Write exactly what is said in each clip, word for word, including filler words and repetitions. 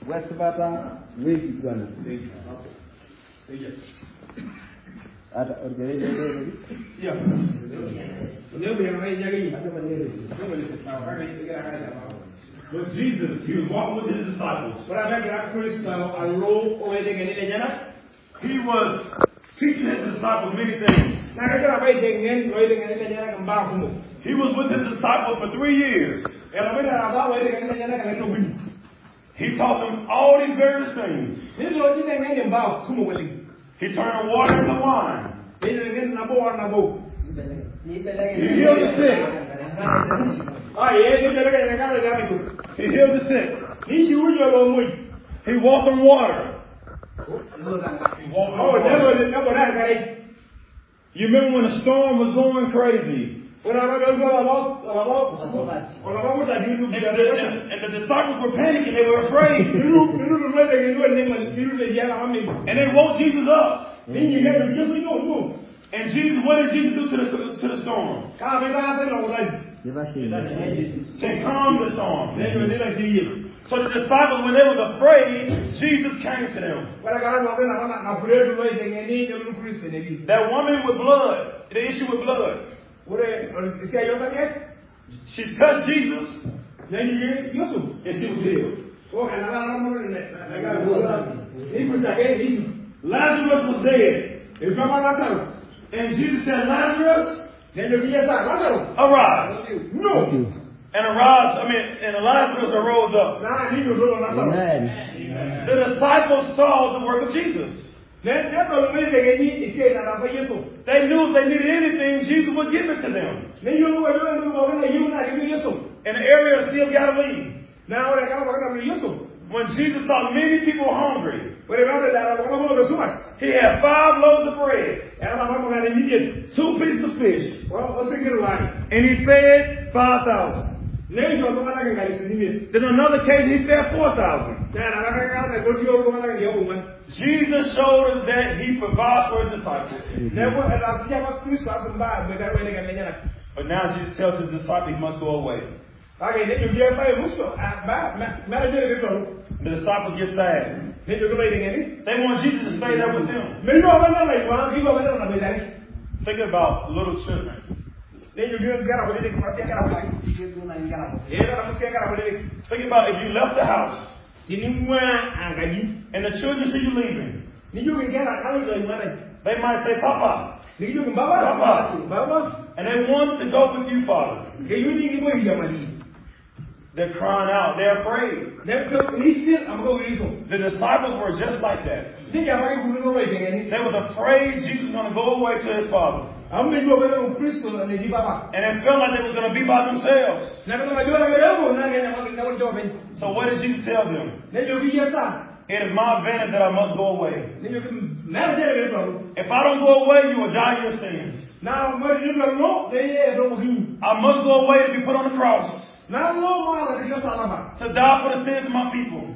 Wasbata wait Bwana. Ata organize Yeah. But Jesus, he was walking with his disciples. He was teaching his disciples many things. He was with his disciples for three years. He taught them all these various things. He turned water into wine. He healed the sick. He healed the sick. He walked on water. He walked on water. You remember when the storm was going crazy? And the, and the disciples were panicking. They were afraid. And they woke Jesus up. And Jesus, what did Jesus do to the, to the storm? They calmed the storm. So the disciples, when they were afraid, Jesus came to them. That woman with blood, the issue with blood. She touched Jesus, and she was healed. Lazarus was dead. And Jesus said, Lazarus, arise. No. And arise, I mean, and Lazarus arose up. Amen. The disciples saw the work of Jesus. They knew if they needed anything, Jesus would give it to them. In the area of the Sea of Galilee. When Jesus saw many people hungry, he had five loaves of bread, two pieces of fish, and he fed five thousand. Then another case, he fed four thousand. Jesus showed us that he provides for his disciples. But now Jesus tells his disciples he must go away. The disciples get sad. They want Jesus to stay there with them. Think about little children. Think about if you left the house and the children see you leaving. They might say, Papa. Papa. And they want to go with you, Father. They're crying out. They're afraid. The disciples were just like that. They were afraid Jesus was going to go away to his Father. And it felt like they were going to be by themselves. So what did Jesus tell them? It is my advantage that I must go away. If I don't go away, you will die in your sins. I must go away to be put on the cross. To die for the sins of my people.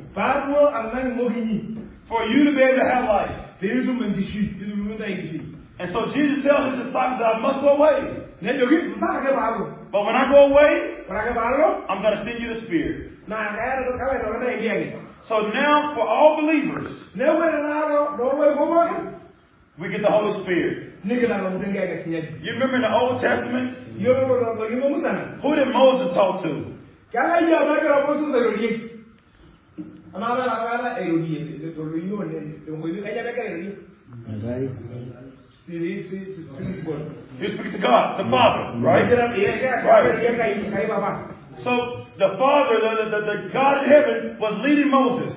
For you to be able to have life. And so Jesus tells his disciples that I must go away. But when I go away, I'm going to send you the Spirit. So now for all believers, we get the Holy Spirit. You remember in the Old Testament? Who did Moses talk to? You speak to God, the Father, right? Right. So the Father, the, the, the God in heaven, was leading Moses.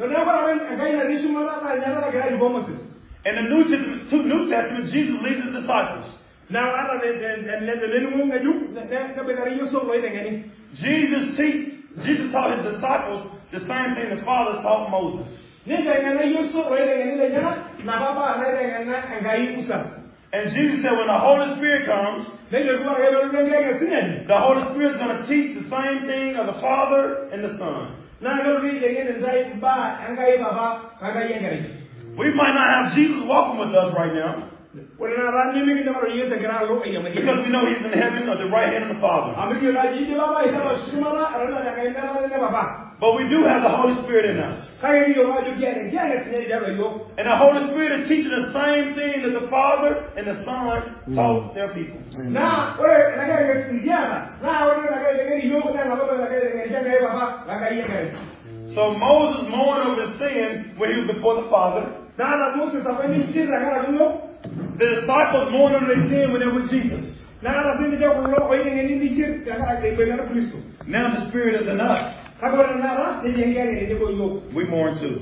In the New Testament, New Testament, Jesus leads his disciples. Jesus teach, Jesus taught his disciples the same thing the Father taught Moses. And Jesus said when the Holy Spirit comes, the Holy Spirit is going to teach the same thing of the Father and the Son. We might not have Jesus walking with us right now. Because we know he's in heaven at the right hand of the Father. But we do have the Holy Spirit in us. And the Holy Spirit is teaching the same thing that the Father and the Son taught their people. So Moses mourned over his sin when he was before the Father. The disciples mourned over their sin when they were with Jesus. Now the Spirit is in us. We mourn too.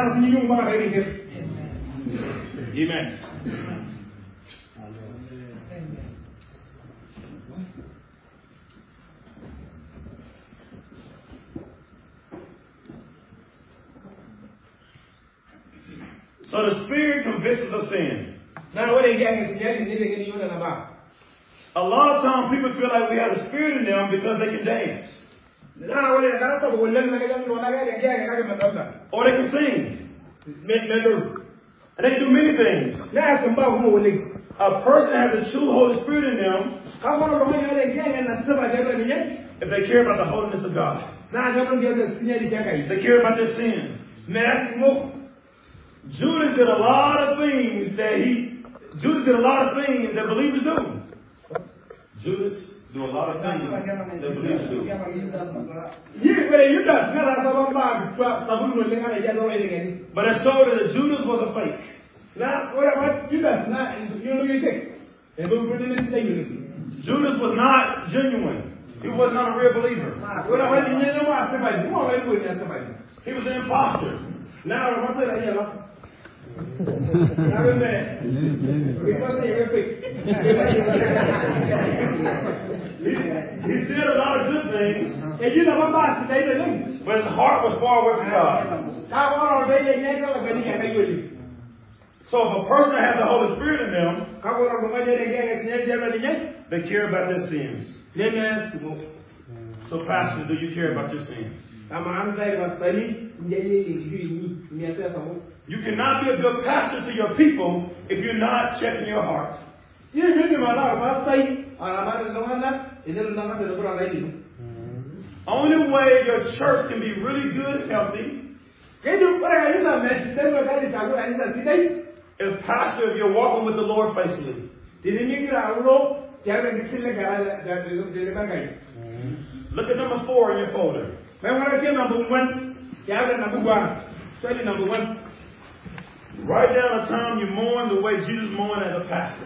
Amen. So the Spirit convicts of sin. A lot of times people feel like we have the Spirit in them because they can dance. Or they can sing. And they can do many things. A person has the true Holy Spirit in them if they care about the holiness of God. They care about their sins. Judas did a lot of things that he, Judas did a lot of things that believers do. Judas do a lot of things that believers do. But it showed that Judas was a fake. Judas was not genuine. He was not a real believer. He was an imposter. He, he did a lot of good things, but his heart was far away from God. So if a person has the Holy Spirit in them, they care about their sins. So pastors, do you care about your sins? You cannot be a good pastor to your people if you're not checking your heart. Only way your church can be really good and healthy is, pastor, if you're walking with the Lord faithfully. Look at number four in your folder. Write down a time you mourn the way Jesus mourned as a pastor.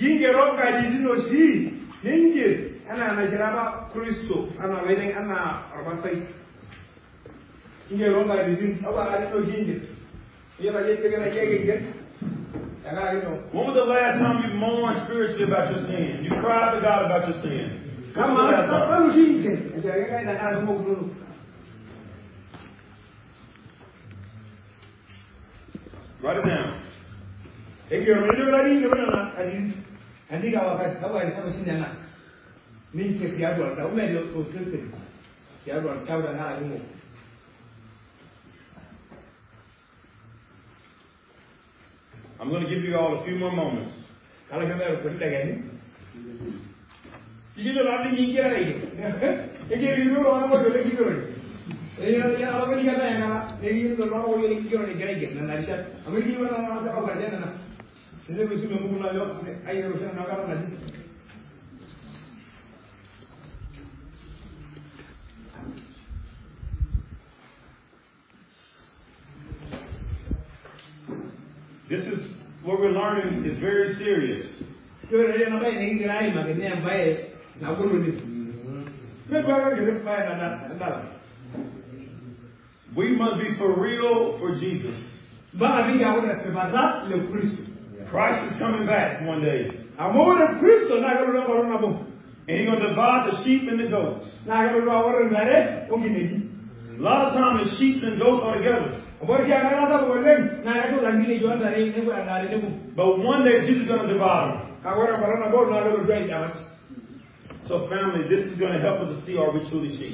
When was the last time you mourned spiritually about your sin? You cried to God about your sin. Come on. Write it down. If you're ready, ready, ready, and you are right, how I have seen that. Means if you have one, how many of those things? You have one, cover and I move. I'm going to give you all a few more moments. I'll come out with it again. You know, I'm thinking here. If you don't want to make it. You know, I'm going to get that. Maybe you don't know what you're going to get again. And I said, I'm going to give you another over there. And then we see the moon. I never said, I'm not going to. This is what we're learning is very serious. We must be for real for Jesus. Christ is coming back one day. And He's going to divide the sheep and the goats. A lot of times the sheep and goats are together. But one day Jesus is going to divide them. So family, this is going to help us to see, are we truly sheep?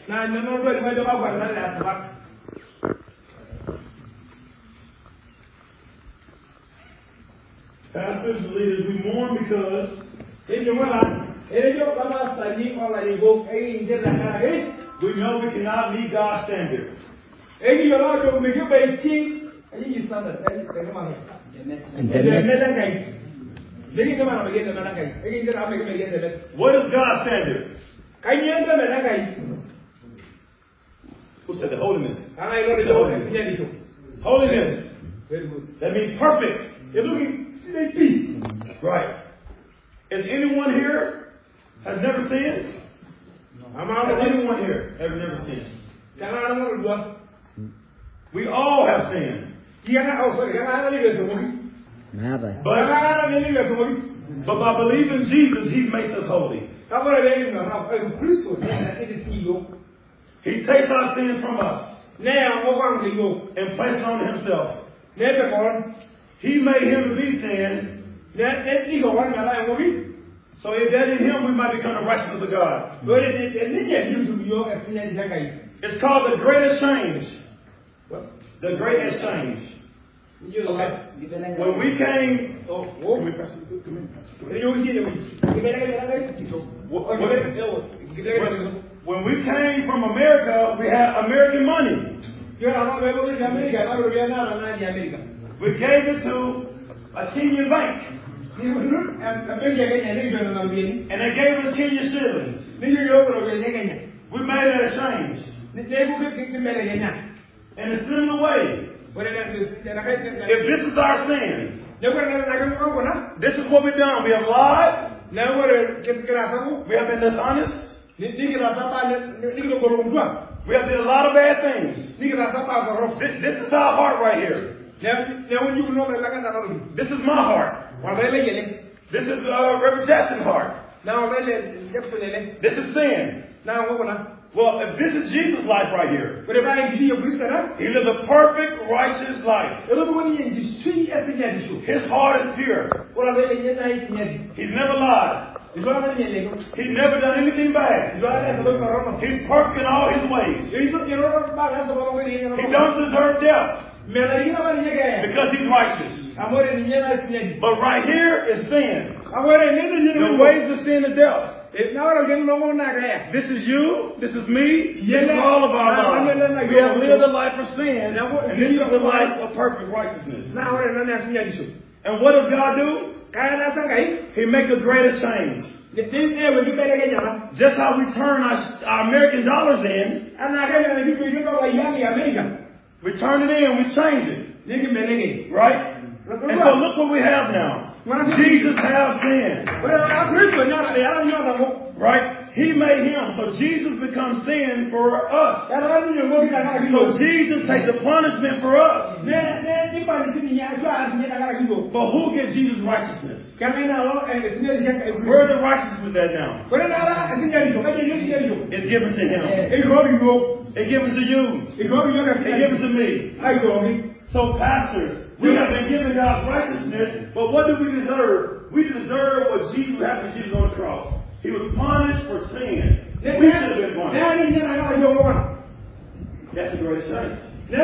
Pastors and leaders, we mourn because we know we cannot meet God's standard. Egi yo la do me ke be ti, ayi standard, ayi ke ma ke. What is God's standard? Who said the holiness? The holiness. Holiness. Very good. That means perfect. It's looking peace. Right. Is anyone here has never sinned? No. Has anyone here has never sinned? We all have sinned. Nada. But, but by believing Jesus, He makes us holy. He takes our sins from us and places on Himself. He made Him to be sin. So if that in Him, we might become the righteousness of God. It's called the great exchange. The great exchange. Okay. When we came, oh, oh. Come here, when, when we came from America, we had American money. We gave it to a Kenyan bank. And they gave us Kenyan shillings. We made an exchange. And it's in the way. If this is our sin, this is what we've done. We have lied. We have been dishonest. We have done a lot of bad things. This, this is our heart right here. This is my heart. This is uh, Reverend Jackson's heart. This is sin. Well, if this is Jesus' life right here, he lived a perfect, righteous life. His heart is pure. He's never lied. He's never done anything bad. He's perfect in all his ways. He don't deserve death because he's righteous. But right here is sin. The ways of sin is death. This is you, this is me, this is all of our lives. We have lived a life of sin, and this is the life of perfect righteousness. And what does God do? He makes a greater change. Just how we turn our, our American dollars in, we turn it in, we change it. Right? And so look what we have now. Jesus has sin. Right? He made him. So Jesus becomes sin for us. So Jesus takes the punishment for us. But who gets Jesus' righteousness? Where's the righteousness at now? It's given to him. It's given to you. It's given to me. So pastors, we have been given God's righteousness, but what do we deserve? We deserve what Jesus happened to Jesus on the cross. He was punished for sin. We should have been punished. That's the great shame.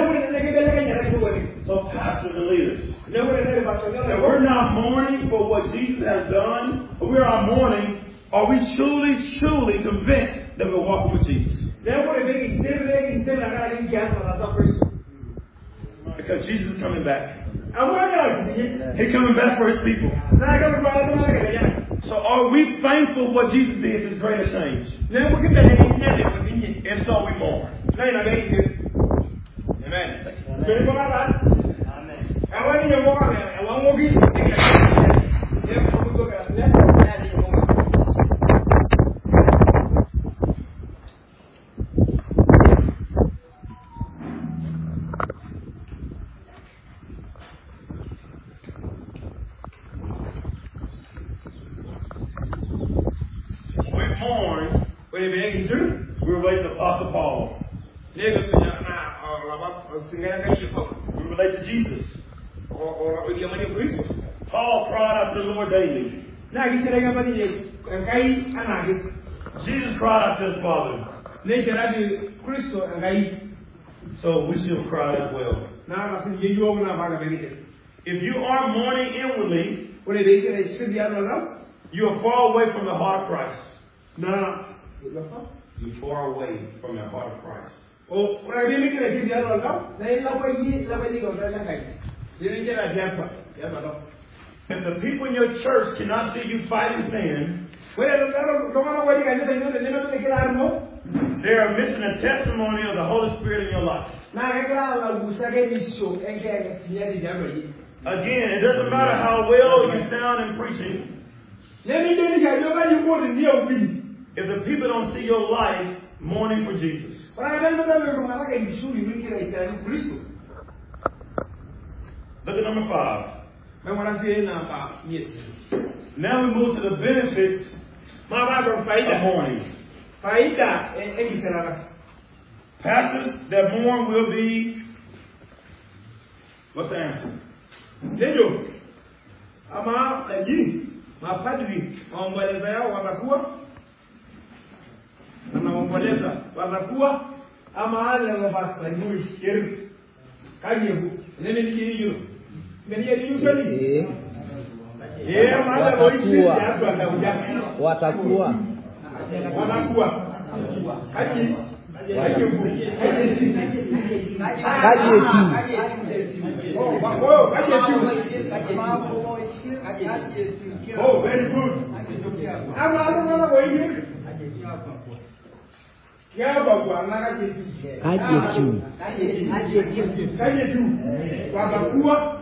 So pastors and leaders, that we're not mourning for what Jesus has done, but we are mourning, are we truly, truly convinced that we're walking with Jesus? Because Jesus is coming back. He's coming back for his people. So are we thankful for what Jesus did, this greater change? If so, we mourn. Amen. We relate to Apostle Paul. We relate to Jesus. Paul cried out to the Lord daily. Jesus cried out to his Father. So we should cry as well. If you are mourning inwardly, you are far away from the heart of Christ. You're far away from the heart of Christ. O ora bi mi kire ki dia lo ka. Na la ko yi la ba ni ko la ka. Di ni jera dia pa. Ya ba do. If the people in your church cannot see you fighting sin, Well, lo ma wa di ka ni ni ni ni ki la mo. they are missing a testimony of the Holy Spirit in your life. Na ka la la bu sa ke ni so en ke ti ya di ja ba yi. Again, it doesn't matter how well you sound in preaching. Ne ni ni ka yo ka ni mo ni o bi. If the people don't see your life mourning for Jesus. Ora ga ni ba lo ma ka ni su ni ki ra isa ni Cristo. Look at number five. Me wala si na ba yes. Now we move to the benefits Ma ba do of faida. mourning. Faida en en kisara. Pastors that mourn will be, what's the answer? Ndio. Ama aji mapadri waomboleza yao watakuwa na waomboleza watakuwa ama wale wabasta ni shirki kanyebu nene nikiri hiyo mimi yeye yuko ni eh ama wale woishi hapa na ujaka Watakuwa. watakuwa kaji kanyebu Kaje tu. oh oh kaji tu oh very good ama wale wale woishi kia bagwa na kaji Kaje tu. kaji tu watakuwa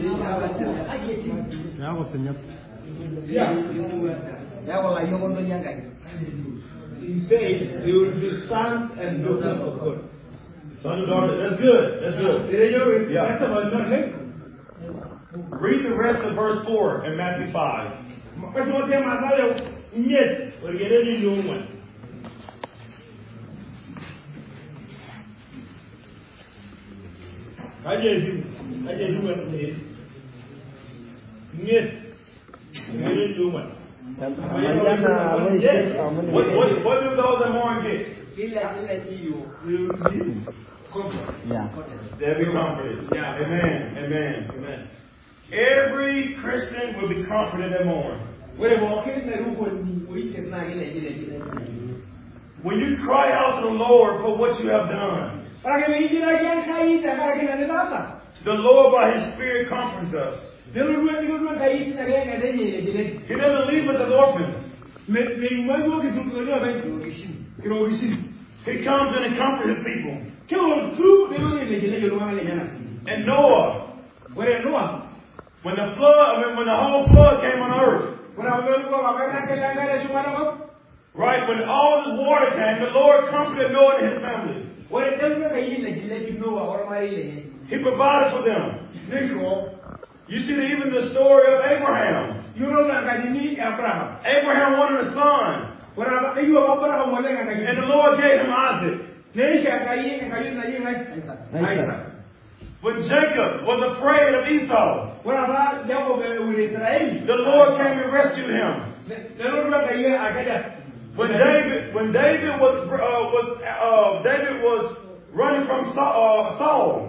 yeah he said they will be sons and daughters of God. Son and daughter, that's good. That's good. Yeah. Read the rest of verse four in Matthew five. What, what, what do those that mourn get? Yeah. They'll be comforted. Yeah. Amen. Amen. Amen. Every Christian will be comforted that mourn. When you cry out to the Lord for what you have done, the Lord by His Spirit comforts us. He doesn't leave us as orphans. He comes in and comforts His people. And Noah, when the flood, I mean, when the whole flood came on earth, right, when all this water came, the Lord comforted Noah and his family. He provided for them. You see even the story of Abraham. Abraham wanted a son. And the Lord gave him Isaac. When Jacob was afraid of Esau, the Lord came and rescued him. When David, when David was, uh, was uh, David was running from Saul, uh, Saul,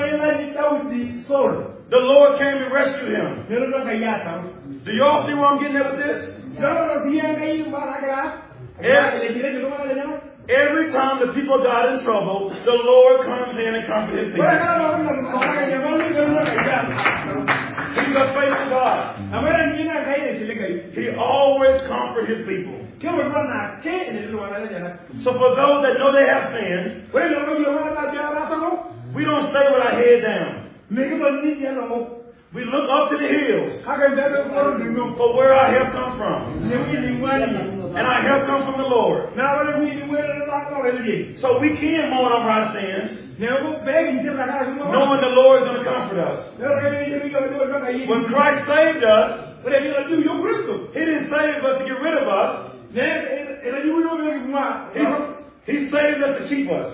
the Lord came and rescued him. Do y'all see where I'm getting at with this? Every, every time the people got in trouble, the Lord comes in and comforts His people. He's a faithful God. He always comforts His people. So for those that know they have sinned, we don't stay with our head down. We look up to the hills for where our help comes from. And our help comes from the Lord. So we can mourn over our sins, knowing the Lord is going to comfort us. When Christ saved us, He didn't save us to get rid of us. He, he saved us to keep us.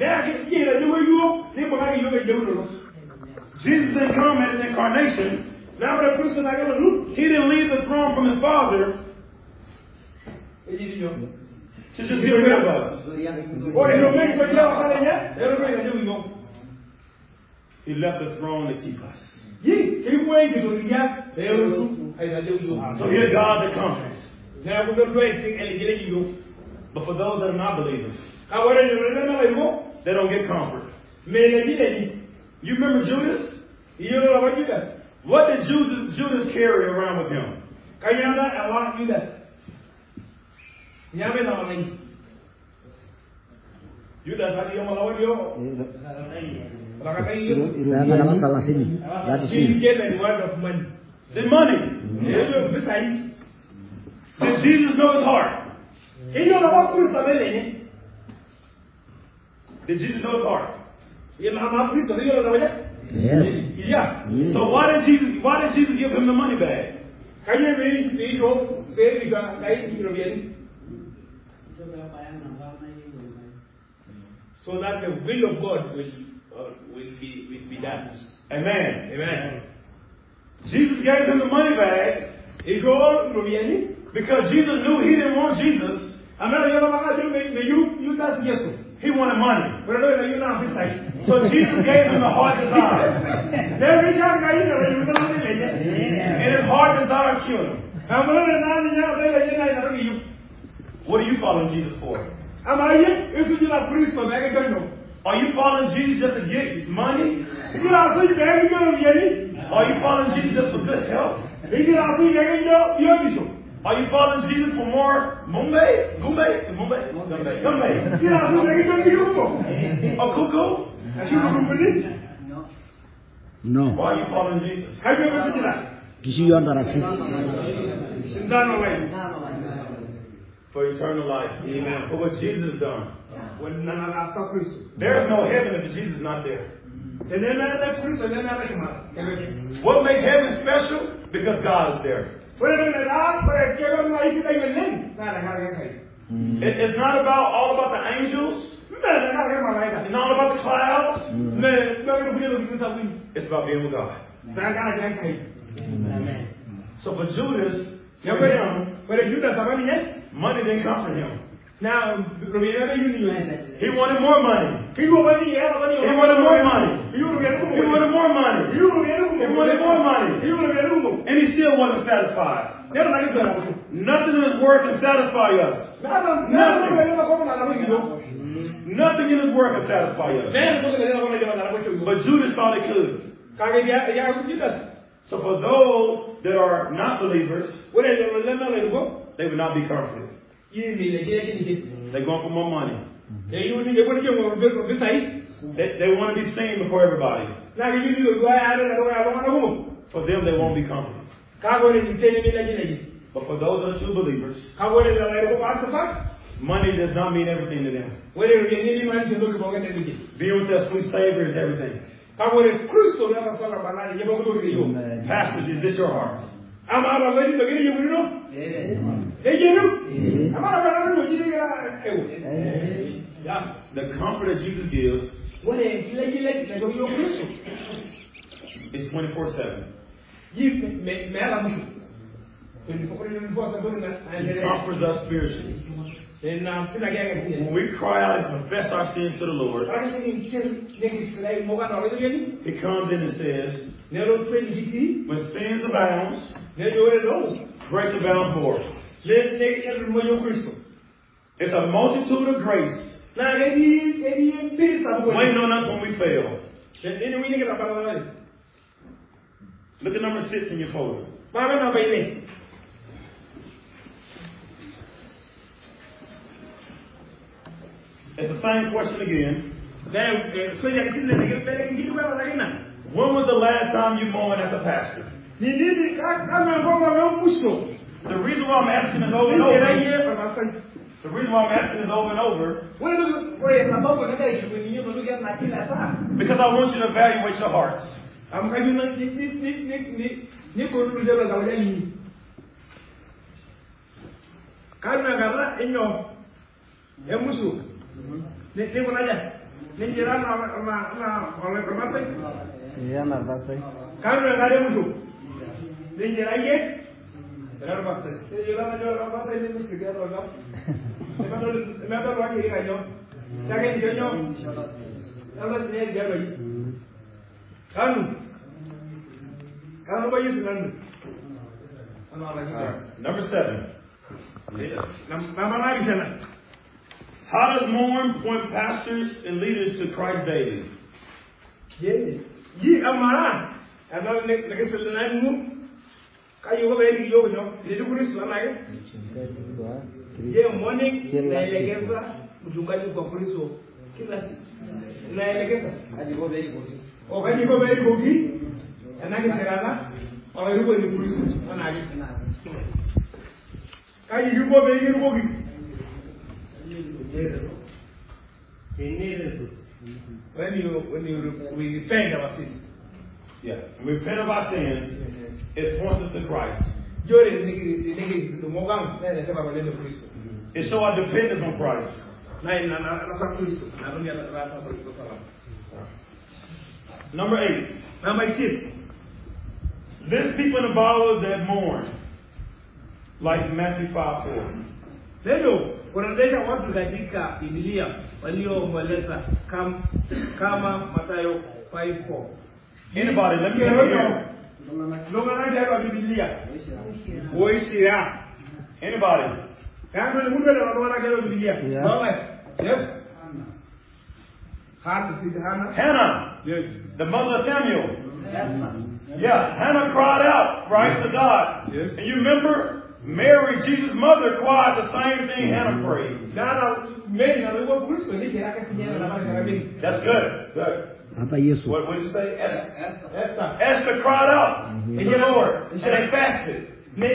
Jesus didn't come at His incarnation. He didn't leave the throne from His Father to just get rid of us. He left the throne to keep us. So here's God that comforts. But for those that are not believers, Ka wale ni wale na wale they don't get comfort. me le ni le ni. You remember Judas? Iyo la wa Judas. What did Judas, Judas carry around with him? Kanyanda awa Judas. Nyame na wale. Judas hadi yo malawa yo. Ila ada masalah sini. Dari He sini. gave a word of money. The money. Iyo bisai. Did Jesus know his heart? Iyo la wa Kristo le ni. Did Jesus know his heart? Ye mama Kristo iyo la wa. Yes. Yeah. So why did Jesus why did Jesus give him the money bag? Kanye me ni yo be ni ga kai ni ro bien. So that the will of God will uh, will be will be done. Amen. Amen. Jesus gave him the money bag Iko ro bien. because Jesus knew he didn't want Jesus. Amara yo la ga me me you you das Yesu. He wanted money. Pero no you na bisai. So Jesus gave him the heart desire. There we go kai ni ro you na ni le. And his heart desire killed him. Amara na ni ya be le na na ro you. What are you following Jesus for? Amara ye esu ji na Kristo na ga ganyo. Are you following Jesus just to get money? Iko la so ji be ga ganyo bien. Are you following Jesus just for good health? Iko la so ji ga ganyo yo ni so. Are you following Jesus for more Mumbai? Gumbai? Mumbai? Gumbai. Gumbai. Iko la so ji ga ganyo yo so. A cuckoo? Ashi ko kumbuli. No. Why are you following Jesus? Kai be ko ji na. Kisi yo antara sini. Sindano we. For eternal life. Amen. For what Jesus done. When na na after Kristo. There's no heaven if Jesus is not there. Tenena na Kristo na na kama. What makes heaven special? Because God is there. Fuera de la para que no hay que ir bien. Nada, nada que It, it's not about all about the angels. Nada, nada que malaika. It's not about the clouds. Me, no me puedo decir nada. It's about being with God. Nada, nada que Amen. So for Judas, Ya pero, pero Judas sabía bien. money didn't come from him. Now, lo viene de Junior. He wanted more money. ¿Qué hubo money? Era money. He wanted more money. Y uno viene He wanted more money. Y uno viene He wanted more money. Y uno viene uno. And he still wasn't satisfied. Ya no hay que hacer. Nothing in his word can satisfy us. Nada, nada que le dé como nada muy yo. Nothing in his word can satisfy us. Nada que le dé como nada muy yo. But Judas thought it could. Kage ya ya Judas. So for those that are not believers, Bueno, le le le le go. they would not be comforted. Y ni le quiere que ni. They're going for more money. Que yo ni le voy a yo me me ahí. They, they want to be seen before everybody. Na que yo ni lo voy a dar, lo voy a dar como. For them, they won't be comforted. Kago ni tiene ni la ni. But for those that are true believers, Kago ni la le go para fa. money does not mean everything to them. Bueno, ni ni man se lo que pongan en el. Being with their sweet Savior is everything. Kago ni Cristo le va a pasar la banana y lleva lo que yo. Pastor, is this your heart? Ama ama lo ni lo que yo no. Eh, no. Ama la banana lo que llega eh. Ya. The comfort that Jesus gives Bueno, le le le go yo Cristo. is twenty-four seven. Y me me haga mucho. Pero por eso no puedo hacer He nada. comforts us spiritually. En la en la que When we cry out and confess our sins to the Lord, ahora tienen que tienen que traer moga no lo bien. He comes in and says, Ne lo traen diti, when sins abounds, ne lo es no. grace abounds more. Le ne el moyo Cristo. It's a multitude of grace La que di que di en pista waiting on us when we fail. Ne no viene que la palabra. Look at number six in your folder. Para na baile. It's the same question again. Le soy ya que tiene que ver que tú vas a la When was the last time you mourned as a pastor? Ni ni ka ka me pongo me un puso. The reason why I'm asking is over Ni and era over. ayer para hacer. The reason why I'm asking is over and over Bueno, pues tampoco no es que niño no diga nada la sa. because I want you to evaluate your hearts. Am ka ni ni ni ni ni ni ni ko lu jeba la wala ni. Kan na gaba enyo. E musu. Ne ne ko naja. Ne jira na na na ole ko mate. Iya na basta. Kan na gare musu. Ne jira ye. Era basta. Ne jira na jira basta ni musu ke ro ga. Me ha dado me ha dado aquí ga yo. Ya que yo yo. Habla de ya lo yi. Kan Kan ba yi nan. Ana la ni. Number seven. Mama na bisana. How does mourn point pastors and leaders to Christ daily? Ye, ye amara. Ano nek nek selan mu. Kayo ko beli yo no. Jadi kuris lagi. Ye morning na elegeza mchungaji kwa Kristo kila siku. Na elegeza hadi go beli go. O kaji go beli go ki. Anake serana. O yuko ni Kristo anake. Kaji yuko beli go ki. When you when you we repent of our sins. Yeah. We repent of our sins, it points us to Christ. It shows our dependence on Christ. Number eight. Number six. There's people in the Bible that mourn, like Matthew five four. Leo wanaleta watu katika Biblia walioomboleza kama kama Mathayo five four. Anybody, let me hear you. Longana ndio Biblia. Woishira. Anybody? Kama ni mtu anaona kwa Biblia. Baba. Yes. Hannah, see Hannah? Hannah. Yes. The mother of Samuel. Yeah, Hannah cried out, right, to God. Yes. And you remember Mary, Jesus' mother, cried the same thing Hannah prayed. That's good. Good. What did you say? Esther. Esther. Esther cried out to the Lord, and they fasted.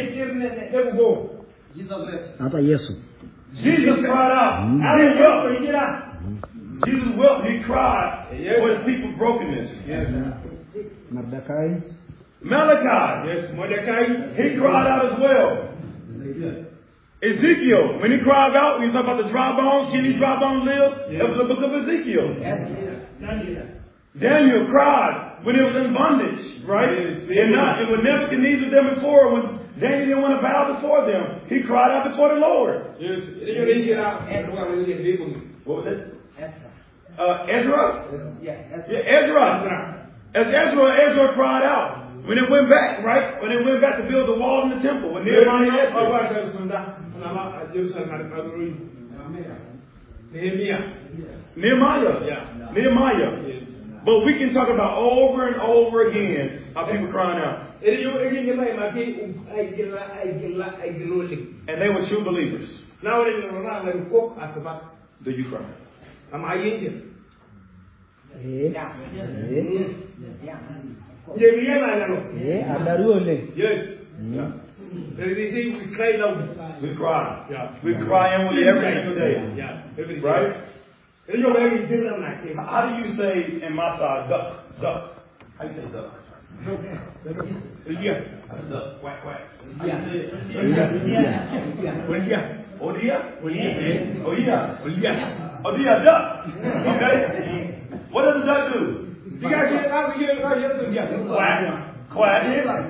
Jesus cried out. Hallelujah. Jesus wept. He cried for his people's brokenness. Yes. Mordecai. Malachi. Yes. Mordecai. He cried out as well. Ezekiel, when he cried out, we talk about the dry bones. Can these dry bones live? It was the book of Ezekiel. Daniel. Daniel cried when it was in bondage, right? And not, and when Nebuchadnezzar demonstrated, when Daniel didn't want to bow before them, he cried out before the Lord. Yes. What was it? Uh, Ezra? Yeah, Ezra. As Ezra, Ezra cried out. When it went back, right? When it went back to build the wall in the temple. When Nehemiah Nehemiah. Nehemiah. Yeah. Nehemiah. Yes. But we can talk about over and over again how people crying out. And they were true believers. Do you cry? Am I in Yeah. Yes. Yeah. We cry loud. We cry. Yeah. We cry inwardly every single day. Yeah. Every day. Right? How How do you say in my side, duck, duck? How do you say duck? Yeah. Duck, quack, quack. Yeah. Odia? Odia? Odia. Odia. Odia, duck. Okay? What does the duck do? You guys hear that? Quack. Quack.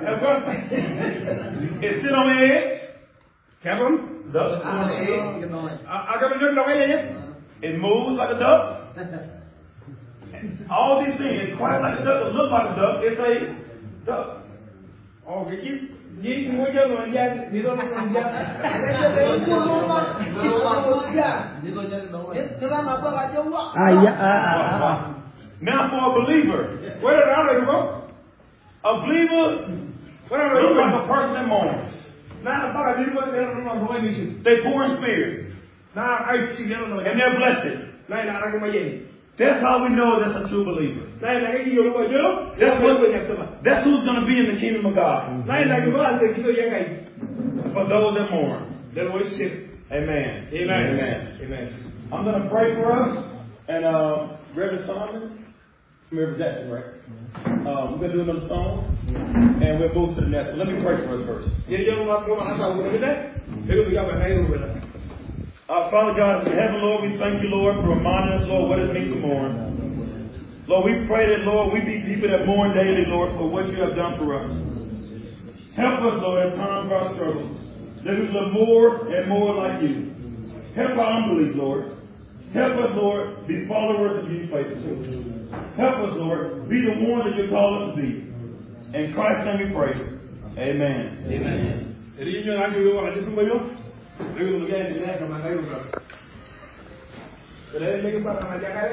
It sit on the edge. Kevin? Duck. I got to do it. It moves like a duck. All these things. It quack like a duck. It look like a duck. It's a duck. Okay, you. Ni moja moja ni ndo moja. Now for a believer, where did I go? A believer, looks like a person that mourns. They pour in spirit. And they're blessed. That's how we know that's a true believer. That's, what, that's who's going to be in the kingdom of God. For those that mourn. Amen. Amen. Amen. Amen. I'm going to pray for us. And uh, Reverend Simon, Reverend Jackson, right? Uh, we're going to do another song. And we'll move to the next one. Let me pray for us first. Uh, Father God in heaven, Lord, we thank you, Lord, for reminding us, Lord, what it means to mourn. Lord, we pray that, Lord, we be people that mourn daily, Lord, for what you have done for us. Help us, Lord, at times of our struggle, that we live more and more like you. Help our unbelief, Lord. Help us, Lord, be followers of you faithful. Help us, Lord, be the ones that you call us to be. In Christ's name we pray. Amen. Amen. Boleh lagi para aja kan?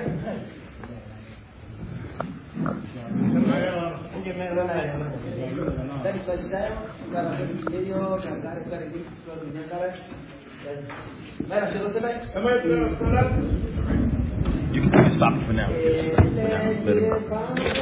Tadi selesai, kalau video jangan dari di dunia kalian. Baik, sudah selesai. Kamu You can stop for now. For now. Let him.